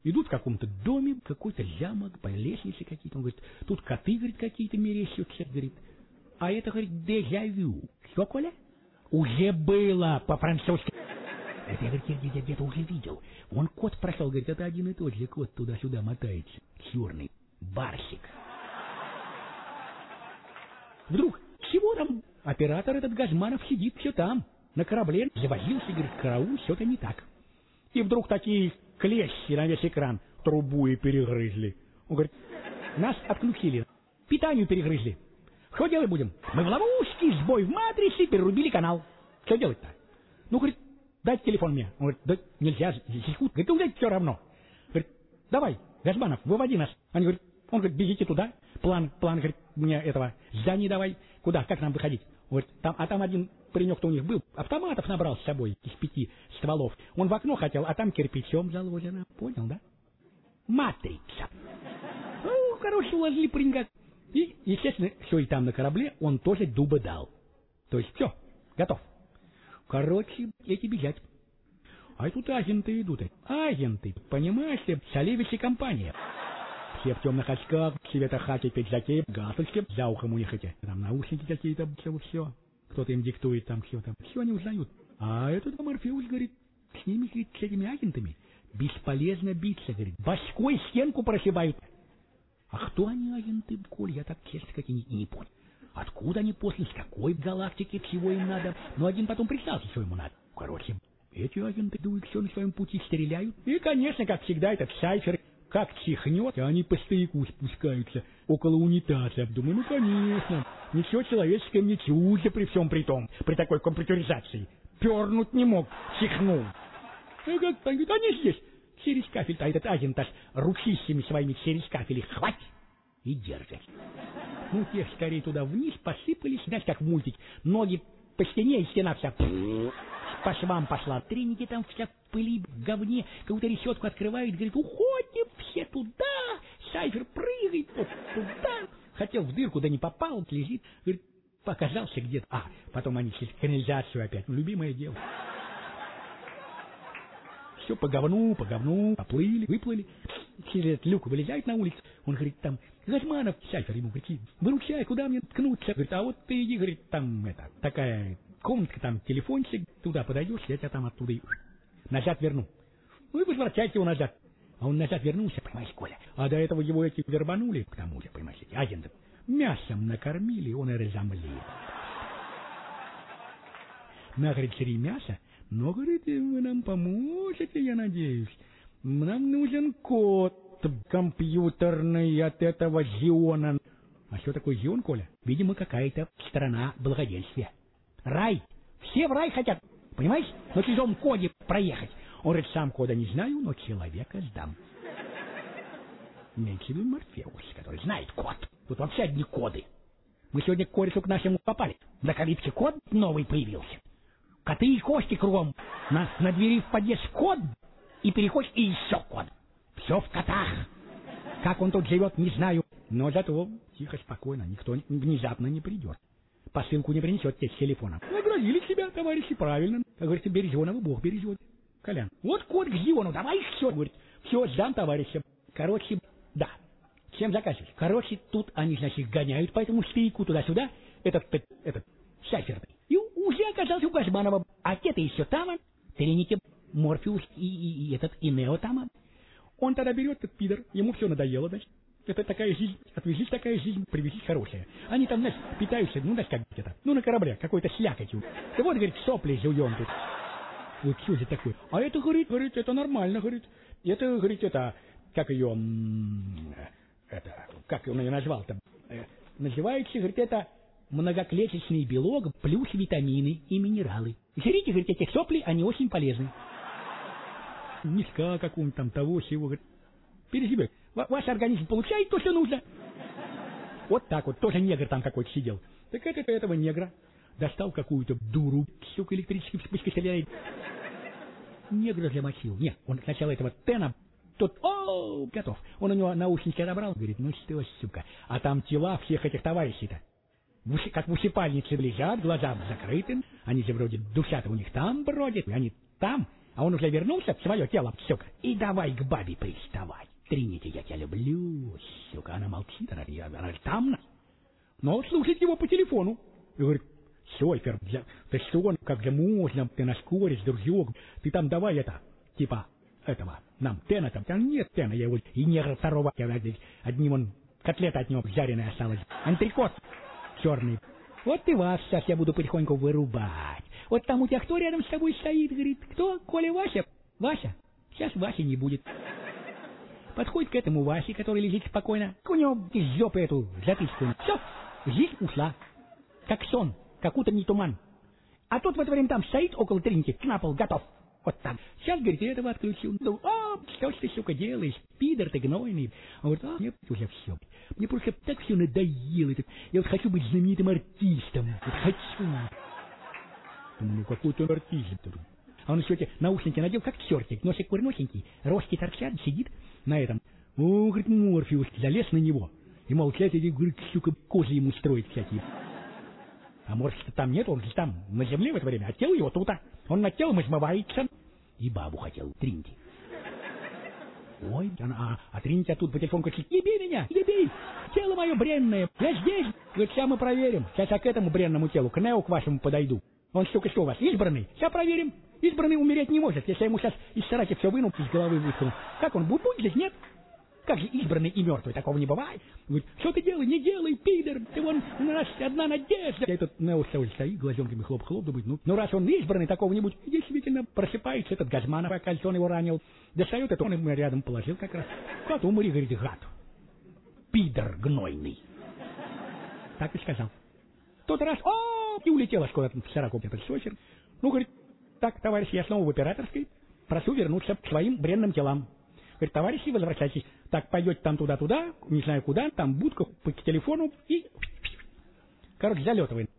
Идут в каком-то доме, какой-то замок, по лестнице какие-то. Он говорит, тут коты, говорит, какие-то мерещатся, говорит. А это, говорит, дежавю. Что, Коля? Уже было по-французски. Это я, говорит, я где-то уже видел. Вон кот прошел, говорит, это один и тот же кот туда-сюда мотается. Черный барсик. Вдруг, чего там? Оператор этот Газманов сидит все там, на корабле. Завозился, говорит, караул, все-то не так. И вдруг такие клещи на весь экран трубу и перегрызли. Он говорит, нас отключили, питанию перегрызли. Что делать будем? Мы в ловушке, сбой в матрице, перерубили канал. Что делать-то? Ну, говорит, дайте телефон мне. Он говорит, да нельзя, секунд. Говорит, да все равно. Говорит, давай, Газманов, выводи нас. Он говорит, бегите туда. План, говорит, мне этого здания давай. Куда, как нам выходить? Он говорит, там один паренек-то у них был, автоматов набрал с собой из 5 стволов. Он в окно хотел, а там кирпичом заложено. Понял, да? Матрица. Ну, короче, уложили паренька. И, естественно, все и там на корабле он тоже дуба дал. То есть все, готов. Короче, эти бежать. А тут агенты идут. Агенты, понимаешь ли, Салевич и компания. Все в темных очках, светохаки, пиджаки, галстучки, за ухом у них эти. Там наушники какие-то, все. Кто-то им диктует там все-то. Все они узнают. А этот Морфеус говорит, с ними, говорит, с этими агентами бесполезно биться, говорит. Башкой стенку прошибают. А кто они, агенты, Коль, я так честно как и не понял. Откуда они после, с какой галактики, всего им надо? Ну, один потом признался, что ему надо. Короче, эти агенты дуют все на своем пути, стреляют. И, конечно, как всегда, этот Сайфер как чихнет, и они по стояку спускаются около унитаза. Думаю, ну, конечно, ничего человеческое мне чуждо при всем при том, при такой компьютеризации. Пернуть не мог, чихнул. И как говорит, они здесь. Через кафель, а этот агент аж ручищами своими через кафель хвать и держит. Ну, те скорее туда вниз посыпались, знаете, как в мультике. Ноги по стене, и стена вся по швам пошла. Треники там вся в пыли, в говне, какую-то решетку открывает, говорит, уходим все туда. Сайфер прыгает вот туда. Хотел в дырку, да не попал, лежит. Говорит, показался где-то. А, потом они через канализацию опять. Любимое дело. Все по говну, поплыли, выплыли. Через этот люк вылезает на улицу. Он говорит, там, Газманов, Сайфер ему говорит, выручай, куда мне ткнуться? Говорит, а вот ты иди, говорит, там, такая комнатка, там, телефончик, туда подойдешь, я тебя там оттуда и назад верну. Ну и возвращайте его назад. А он назад вернулся, понимаешь, Коля. А до этого его эти вербанули, к тому же, понимаешь, эти агенты. Мясом накормили, он и разомлел. На, говорит, 3 мяса. Но, говорит, вы нам поможете, я надеюсь. Нам нужен код компьютерный от этого Зиона. А что такое Зион, Коля? Видимо, какая-то страна благоденствия. Рай. Все в рай хотят, понимаешь? На чужом коде проехать. Он говорит, сам кода не знаю, но человека сдам. Имеется в виду Морфеус, который знает код. Тут вообще одни коды. Мы сегодня к коресу к нашему попали. На калипсе код новый появился. Коты и кошки кругом. На двери в подъезд код, и переходишь, и еще код. Все в котах. Как он тут живет, не знаю. Но зато тихо, спокойно, никто внезапно не придет. Посылку не принесет тебе с телефоном. Наградили себя, товарищи, правильно. Как говорится, Березенова Бог бережет. Колян, вот код к Зиону, давай все. Говорит, все, сдам товарищам. Короче, да. Чем заказывать? Короче, тут они, значит, гоняют по этому стейку туда-сюда. Этот Сайфер. И уже оказался у Газманова. А те-то еще там, треники, Морфеус и этот, и Нео там. Он тогда берет этот пидор, ему все надоело, значит. Это такая жизнь, отвезись такая жизнь, привезись хорошая. Они там, знаешь, питаются, ну, знаешь, как где-то, ну, на корабле, какой-то слякотью. Да вот, говорит, сопли жуем тут. Вот что же такое? А это, говорит, это нормально, говорит. Это, говорит, это, как ее, как он ее назвал-то? Называется, говорит, это многоклеточный белок плюс витамины и минералы. Жрите, говорит, эти сопли, они очень полезны. Мешка какого-нибудь там, того, сего, говорит. Переживай. Ваш организм получает то, что нужно. Вот так вот, тоже негр там какой-то сидел. Так этого негра достал какую-то дуру, сука, электрической вспышкой стреляет. Негра замочил. Нет, он сначала этого Тена, тот, готов. Он у него наушники отобрал, говорит, ну что, сука. А там тела всех этих товарищей-то. Как в усыпальнице лежат, глаза закрыты. Они же вроде душат у них там бродят. Они там, А он уже вернулся в свое тело, сука, и давай к бабе приставать. Тринити, я тебя люблю, сука. Она молчит, она говорит, там на. Но слушает его по телефону. И говорит, Сёйфер, ты что, как же можно, ты наш кореш, дружок, ты там давай это, типа, этого, нам тена там, нет тена, я его и негра второго, одним он, котлета от него жареная осталась, антрикот черный. Вот ты вас сейчас я буду потихоньку вырубать. Вот там у тебя кто рядом с тобой стоит, говорит, кто? Коля Вася? Вася? Сейчас Васи не будет. Подходит к этому Васе, который лежит спокойно, у него из жопы эту затычку. Все, жизнь ушла, как сон, как утренний туман. А тот в это время там стоит около Тринити, на пол, готов. Вот так. Сейчас, говорит, я этого отключил. Ну, что ж ты, сука, делаешь? Пидор ты гнойный. Он говорит, мне уже все. Мне просто так все надоело. Я вот хочу быть знаменитым артистом. Вот хочу. Ну, какой ты артист. А он еще эти наушники надел, как чертик. Носик курносенький, рожки торчат, сидит на этом. О, говорит, Морфеус залез на него. И молчать, и говорит, сука, козы ему строит всякие. А Морфеуса там нет, он же там на земле в это время, а тело его тут. Он над телом измывается. И бабу хотел, Тринити. Ой, а Тринити тут по телефону кричит, еби меня, еби, тело мое бренное, я здесь. Говорит, сейчас мы проверим, сейчас я к этому бренному телу, к Нео, к вашему подойду. Он, сука, что у вас, избранный? Сейчас проверим. Избранный умереть не может, если я ему сейчас из сраки все выну, из головы высуну. Как он, будет здесь, нет? Как же избранный и мертвый, такого не бывает. Говорит, что ты делай, не делай, пидор, ты вон, у нас одна надежда. Я этот Нео стоит, глазенками хлоп-хлоп, думает, ну раз он избранный такого-нибудь, действительно просыпается этот Газманов, оказывается, он его ранил, достает это, он ему рядом положил как раз. Гад, умри, говорит, гад, пидор гнойный. Так и сказал. Тот раз, и улетела куда-то в Сараку, это Сочер. Ну, говорит, так, товарищи, я снова в операторской, прошу вернуться к своим бренным телам. Говорит, товарищи, возвращайтесь. Так, пойдете там туда-туда, не знаю куда, там будка по телефону и... Короче, залетываем.